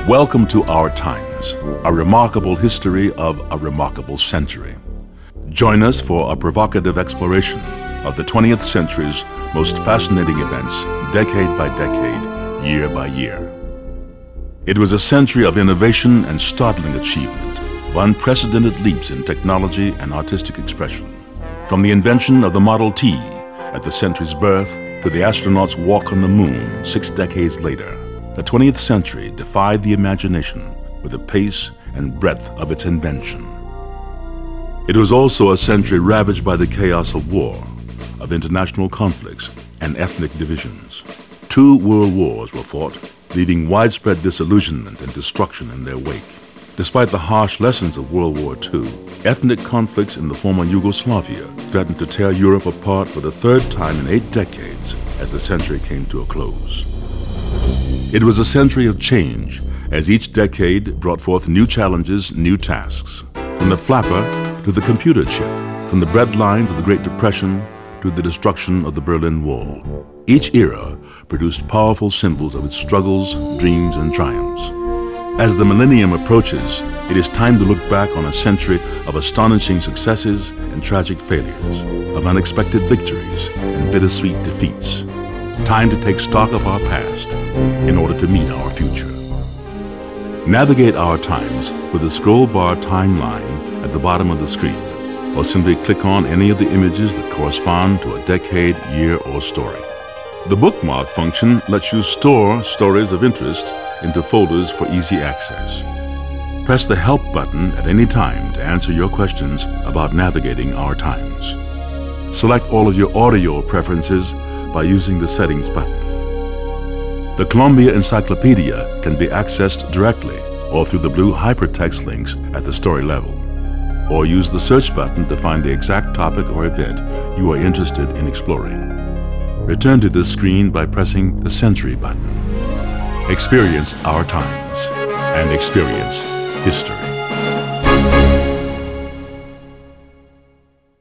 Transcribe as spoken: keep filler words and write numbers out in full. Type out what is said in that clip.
Welcome to Our Times, a remarkable history of a remarkable century. Join us for a provocative exploration of the twentieth century's most fascinating events, decade by decade, year by year. It was a century of innovation and startling achievement, of unprecedented leaps in technology and artistic expression. From the invention of the Model T at the century's birth to the astronauts' walk on the moon six decades later, the twentieth century defied the imagination with the pace and breadth of its invention. It was also a century ravaged by the chaos of war, of international conflicts and ethnic divisions. Two world wars were fought, leaving widespread disillusionment and destruction in their wake. Despite the harsh lessons of World War Two, ethnic conflicts in the former Yugoslavia threatened to tear Europe apart for the third time in eight decades as the century came to a close. It was a century of change, as each decade brought forth new challenges, new tasks. From the flapper to the computer chip, from the breadline to the Great Depression to the destruction of the Berlin Wall. Each era produced powerful symbols of its struggles, dreams, and triumphs. As the millennium approaches, it is time to look back on a century of astonishing successes and tragic failures, of unexpected victories and bittersweet defeats. Time to take stock of our past in order to meet our future. Navigate Our Times with the scroll bar timeline at the bottom of the screen, or simply click on any of the images that correspond to a decade, year, or story. The bookmark function lets you store stories of interest into folders for easy access. Press the Help button at any time to answer your questions about navigating Our Times. Select all of your audio preferences by using the Settings button. The Columbia Encyclopedia can be accessed directly or through the blue hypertext links at the story level, or use the search button to find the exact topic or event you are interested in exploring. Return to this screen by pressing the Century button. Experience Our Times and experience history.